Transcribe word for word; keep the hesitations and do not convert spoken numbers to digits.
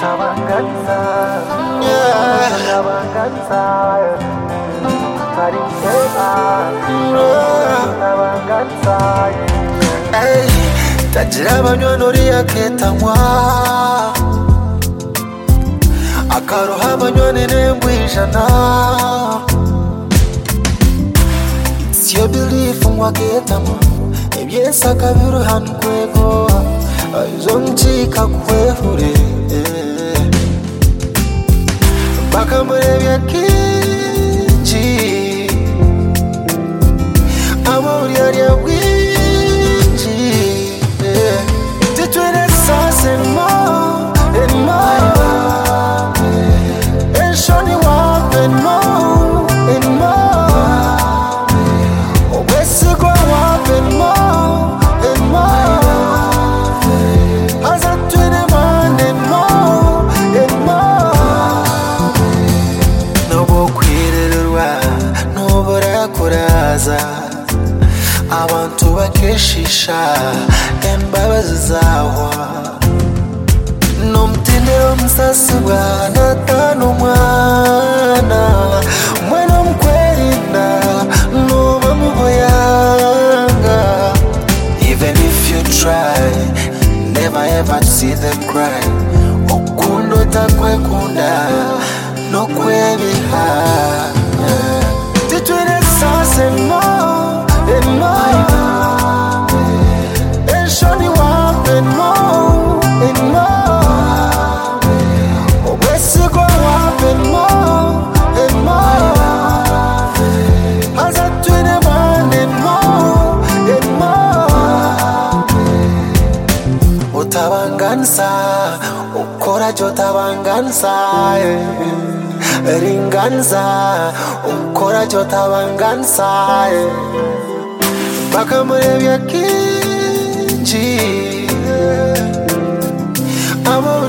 utabanganza utabanganza tarimsema utabanganza Hey, tagira abanywanuri yaketanywa akaroha abanywane nembwijana It's your belief ngwaketamo ebyesa kabiru hankwego izo mchika kwehure bakamurebya kinji amawuri ariya bwinji titwene sase mo enmo enshoni wape enmo enmo obwesigwa wape enmo enmo azatwene mane enmo enmo nobo kwirerwa nobora kuraza abantu bakeshisha embabazi zawa nomtendero msasibwa natano mwana mwana mkwerina noba muboyanga even if you try never ever to see them cry okundo takwekunda nokwebiha titwine sase mo enmo enshoni wape enmo enmo obwesigwa wape enmo enmo azatwine mane enmo enmo utabanganza ukora jo tabanganza ringanza ukora jo tabanganza bakamurebya kinji abo